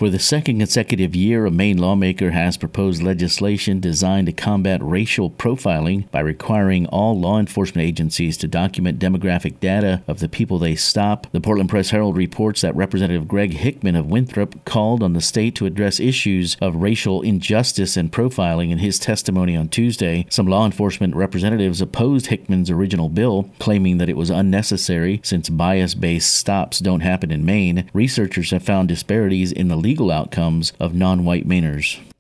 For the second consecutive year, a Maine lawmaker has proposed legislation designed to combat racial profiling by requiring all law enforcement agencies to document demographic data of the people they stop. The Portland Press-Herald reports that Representative Greg Hickman of Winthrop called on the state to address issues of racial injustice and profiling in his testimony on Tuesday. Some law enforcement representatives opposed Hickman's original bill, claiming that it was unnecessary since bias-based stops don't happen in Maine. Researchers have found disparities in the legal outcomes of non-white Mainers.